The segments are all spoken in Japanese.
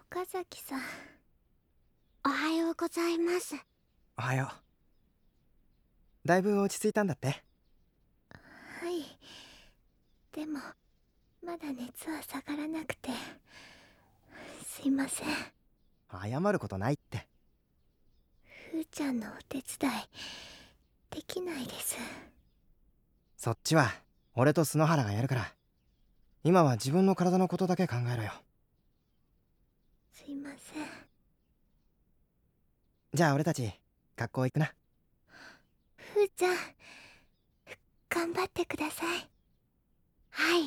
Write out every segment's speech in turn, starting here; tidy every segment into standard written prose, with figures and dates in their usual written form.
岡崎さん、おはようございます。 おはよう。だいぶ落ち着いたんだって？ はい。でもまだ熱は下がらなくて、すいません。 謝ることないって。 ふーちゃんのお手伝いできないです。 そっちは俺と篠原がやるから、今は自分の体のことだけ考えろよ。 すいません。 じゃあ俺たち学校行くな。 ふーちゃん、頑張ってください。はい。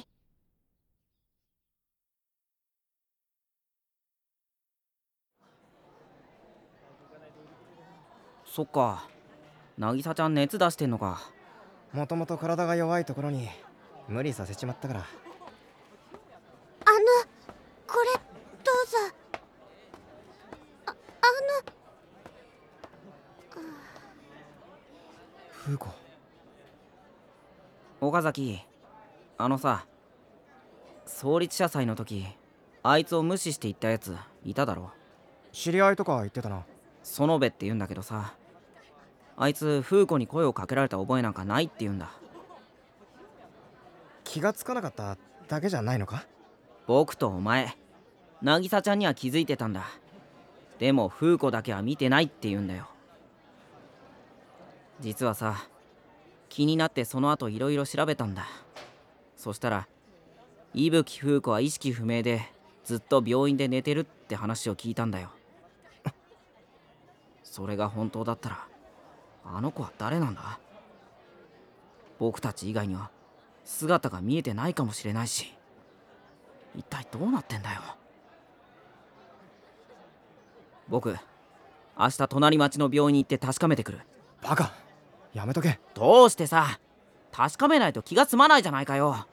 そっか、渚ちゃん熱出してんのか。 もともと体が弱いところに無理させちまったから。 これどうぞ。 フーコ。 岡崎、さ、創立者祭の時あいつを無視して言ったやついただろ。 知り合いとか言ってたな。 園部って言うんだけどさ、あいつフーコに声をかけられた覚えなんかないって言うんだ。 気がつかなかっただけじゃないのか？ 僕とお前、渚ちゃんには気づいてたんだ。でもフーコだけは見てないって言うんだよ。実はさ、気になってその後いろいろ調べたんだ。そしたら伊吹風子は意識不明でずっと病院で寝てるって話を聞いたんだよ。それが本当だったらあの子は誰なんだ？僕たち以外には姿が見えてないかもしれないし、一体どうなってんだよ。僕、明日隣町の病院に行って確かめてくる。 バカ、やめとけ。 どうしてさ、確かめないと気が済まないじゃないかよ。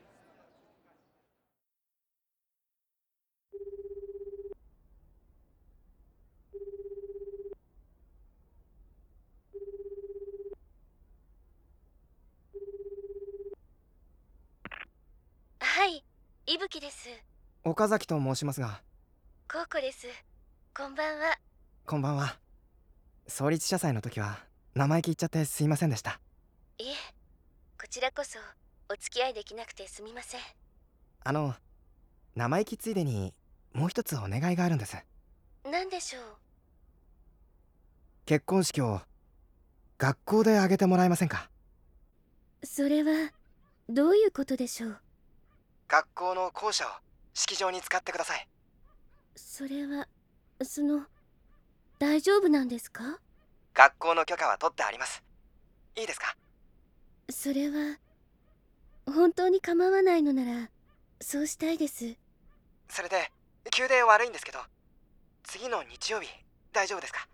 はい、伊吹です。 岡崎と申しますが。 コウコです。こんばんは。 こんばんは。創立者祭の時は生意気言っちゃってすいませんでした。 いえ、こちらこそお付き合いできなくてすみません。 生意気ついでにもう一つお願いがあるんです。 何でしょう？ 結婚式を学校で挙げてもらえませんか？ それはどういうことでしょう？ 学校の校舎を式場に使ってください。 それは大丈夫なんですか？ 学校の許可は取ってあります。いいですか？ それは本当に構わないのならそうしたいです。 それで急で悪いんですけど、次の日曜日大丈夫ですか？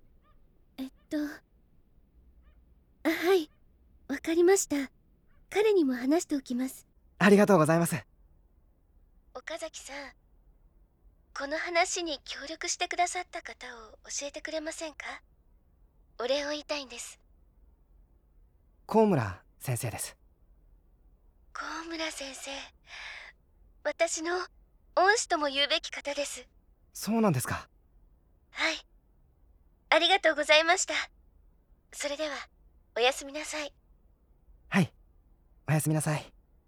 はい、わかりました。彼にも話しておきます。 ありがとうございます。 岡崎さん、この話に協力してくださった方を教えてくれませんか？お礼を言いたいんです。 高村先生です。 高村先生、私の恩師とも言うべき方です。 そうなんですか。 はい、ありがとうございました。それではおやすみなさい。 はい、おやすみなさい。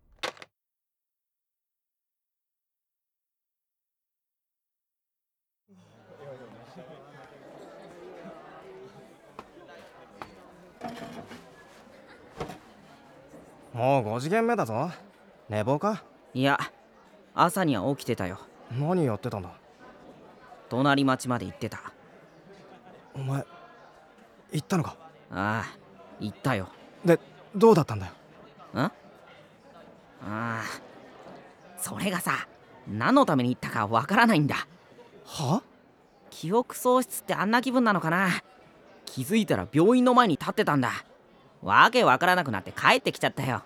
もう5時限目だぞ。寝坊か？ いや、朝には起きてたよ。 何やってたんだ？ 隣町まで行ってた。 お前行ったのか？ ああ、行ったよ。 で、どうだったんだよ？ ああ、それがさ、何のために行ったかわからないんだ。 は？ 記憶喪失ってあんな気分なのかな。気づいたら病院の前に立ってたんだ。わけわからなくなって帰ってきちゃったよ。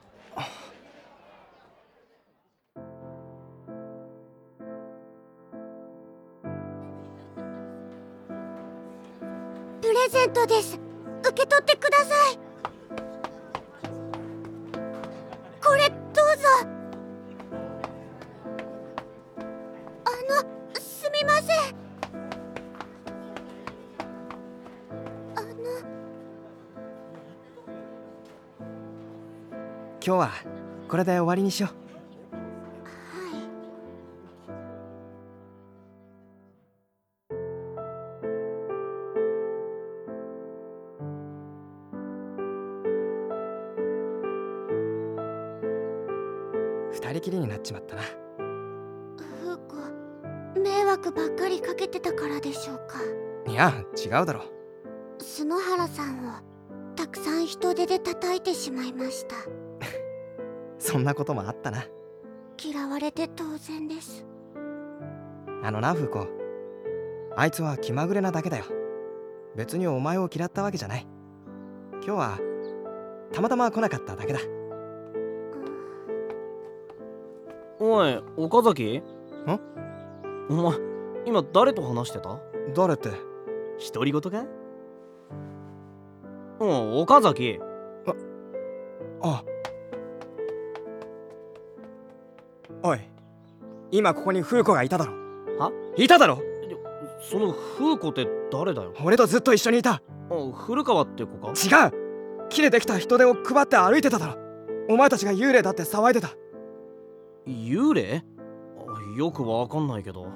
プレゼントです。受け取ってください。これどうぞ。すみません。 今日はこれで終わりにしよう。二人きりになっちまったな。 フーコ、迷惑ばっかりかけてたからでしょうか。 いや違うだろ。 篠原さんをたくさん人手で叩いてしまいました。 そんなこともあったな。 嫌われて当然です。 あのなフーコ、あいつは気まぐれなだけだよ。別にお前を嫌ったわけじゃない。今日はたまたま来なかっただけだ。 おい、岡崎？お前、今誰と話してた？ 誰って？ 独り言か？岡崎。 あ、おい、今ここにフーコがいただろ。いただろ。 そのフーコって誰だよ？ 俺とずっと一緒にいた。 古川って子か？ 違う、木でできた人手を配って歩いてただろ。お前たちが幽霊だって騒いでた。 幽霊？よくわかんないけど。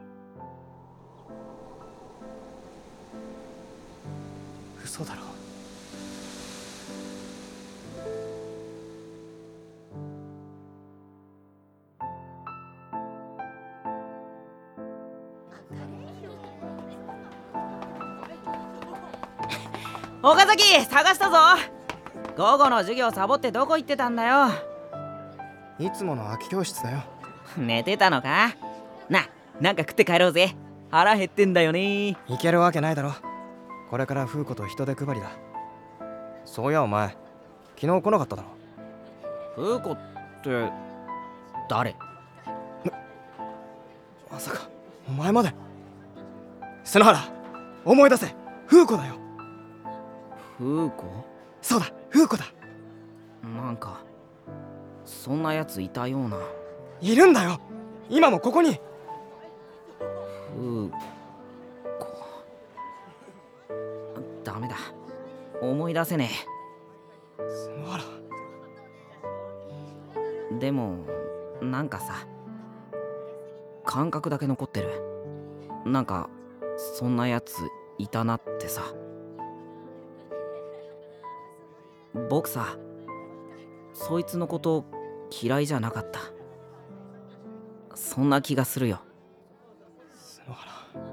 嘘だろ。 岡崎、探したぞ。午後の授業サボってどこ行ってたんだよ。 いつもの空き教室だよ。 寝てたのか？なんか食って帰ろうぜ。腹減ってんだよね。 行けるわけないだろ。これからフーコと人手配りだ。そういやお前、昨日来なかっただろ。 フーコって誰？ まさかお前まで。篠原、思い出せ、フーコだよ。 フーコ？ そうだ、フーコだ。 なんかそんなやついたような。 いるんだよ、今もここに。 フーコ。ダメだ、思い出せね篠原。 え。でもなんかさ、感覚だけ残ってる。なんかそんなやついたなってさ。僕さ、そいつのこと嫌いじゃなかった。そんな気がするよ。 篠原。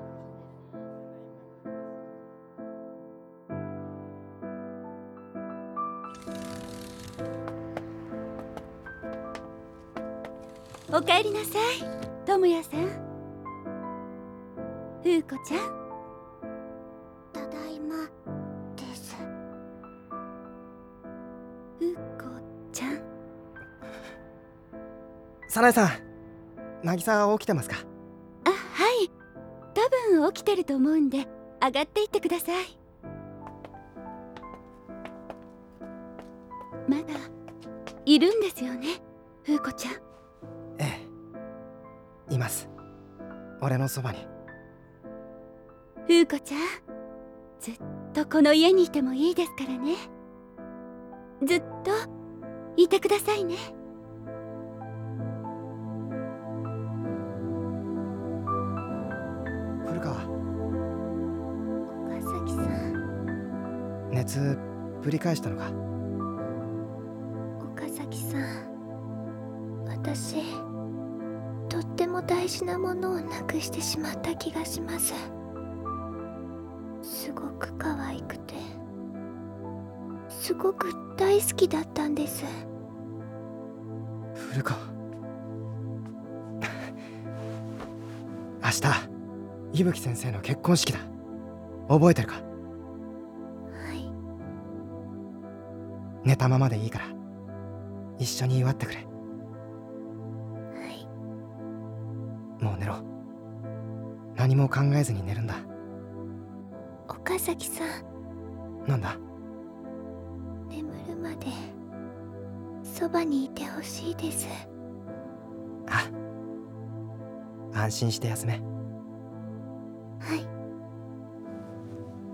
おかえりなさい、智也さん。フーコちゃん。ただいまです。フーコちゃん。 早苗さん、渚起きてますか？ あ、はい。多分起きてると思うんで上がっていってください。まだいるんですよね、フーコちゃん。 ええ、います。俺のそばに。 フーコちゃん、ずっとこの家にいてもいいですからね。ずっといてくださいね。 古川、 岡崎さん。 熱ぶり返したのか？ 岡崎さん、私とっても大事なものをなくしてしまった気がします。すごく可愛くて、すごく大好きだったんです。 古川。明日伊吹先生の結婚式だ。覚えてるか？ はい。 寝たままでいいから一緒に祝ってくれ。 はい。 もう寝ろ。何も考えずに寝るんだ。 岡崎さん、 なんだ？ 眠るまでそばにいてほしいです。 あ、安心して休め。 はい。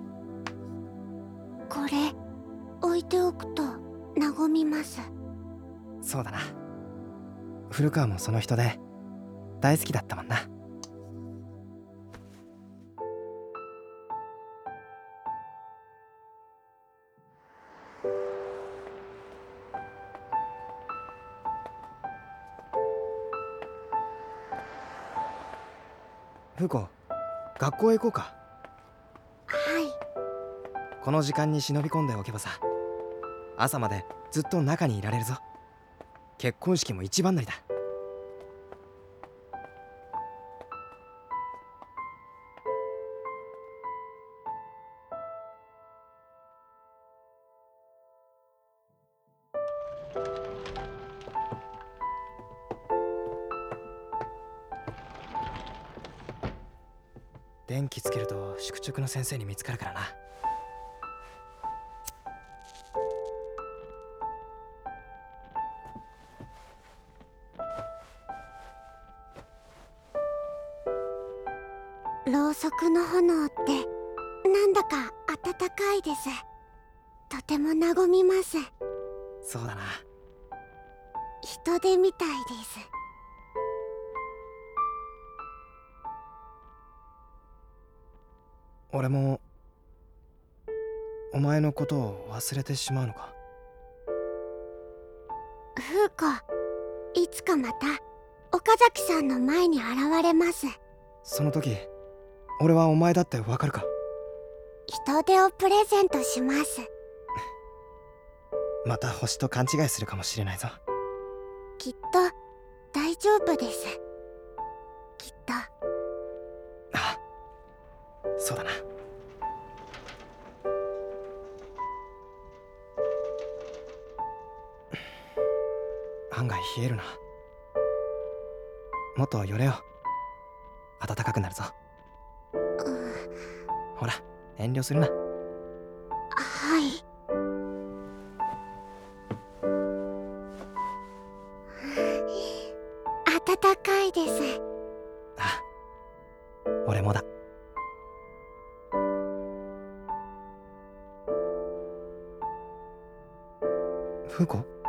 これ置いておくと和みます。 そうだな。古川もその人で大好きだったもんな。フーコ、学校へ行こうか。 はい。 この時間に忍び込んでおけばさ、朝までずっと中にいられるぞ。結婚式も一番乗りだ。電気つけると宿直の先生に見つかるからな。 ろうそくの炎ってなんだか暖かいです。とても和みます。 そうだな。 人手みたいです。 俺もお前のことを忘れてしまうのか。 フーコ、いつかまた岡崎さんの前に現れます。 その時俺はお前だってわかるか。 人手をプレゼントします。 また星と勘違いするかもしれないぞ。 きっと大丈夫です。きっと。 ああ、そうだな。案外冷えるな。もっと寄れよ。暖かくなるぞ。ほら、遠慮するな。 はい。暖かいです。 ああ、俺もだ。フーコ？